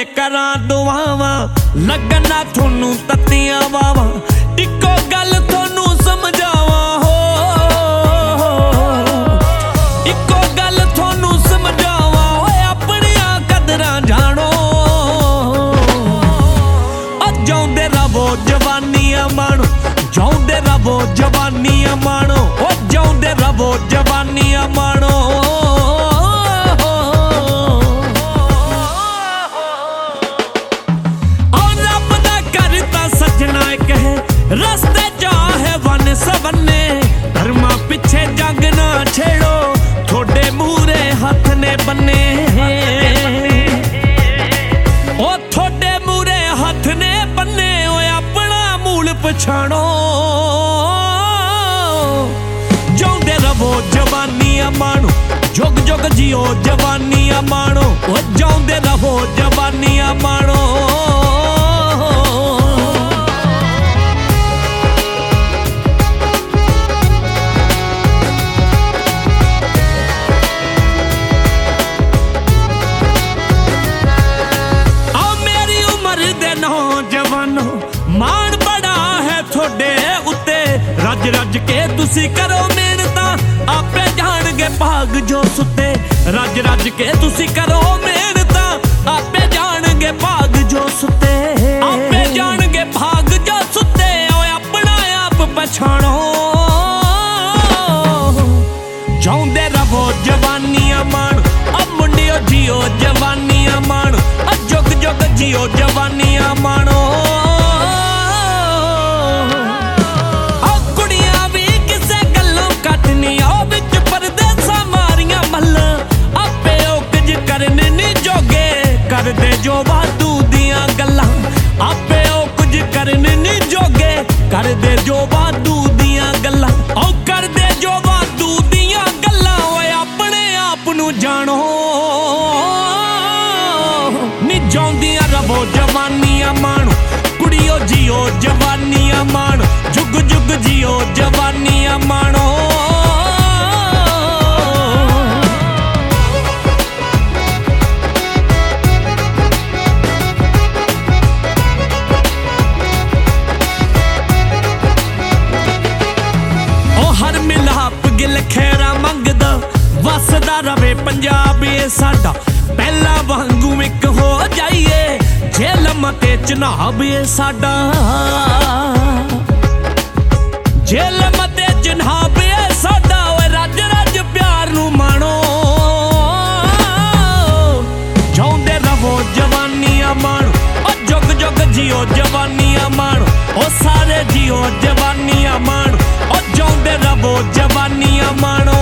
करा दुआवां लगना थोनू तत्तियां वावां इको गल थोनू समझावां हो इको गल थोनू समझावां ओए अपनियां कदरां जानो जाउंदे रवो जवानियां माणो जाउंदे रवो जवानियां माणो ओ जाउंदे रवो जवानियां माणो रस्ते चाहे वन सवन्ने धर्मा पिछे जंग ना छेड़ो थोड़े मूरे हाथ ने बन्ने ओ थोड़े मूरे हाथ ने बन्ने ओ अपना मूल पछाणो जाउंदे रवो जवानियां माणो जुग जुग जियो जवानियां माणो ओ जाउंदे रवो जवानियां माणो मान बड़ा है थोड़े उत्ते रज रज के तुसी करो मेहनतां आपे जाणगे भाग जो सुते रज रज के तुसी करो मेहनतां आपे जाणगे भाग जो सुते आपे जाणगे भाग जो सुते ओए अपना आप पछाणो जाउंदे रवो जवानियां माणो अब मुंडियो जियो जवानियां माणो अब जुग जुग जियो जवानियां माणो करदे जो वादू दियां गल्लां आपे ओ कुछ करने नी जोगे करदे जो वादू दियां गल्लां ओ करदे जो वादू दियां गल्लां ओए अपने आप नू जानो नी जाउंदियां रवो जवानियां माणो कुड़ियो जियो जवानियां माणो जुग जुग जियो जवानियां माणो खैरा मंगदा वसदा रवे पंजाब ये साडा पहला वांगू एक हो जाइए झेलम ते चनाब ये साडा झेलम ते चनाब ये साडा ओए रज रज प्यार नू माणो जाउंदे रवो जवानियां माणो ओ जुग जुग जियो जवानियां माणो ओ सारे जियो जवानियां माणो ओ जाउंदे रवो जवानियां माणो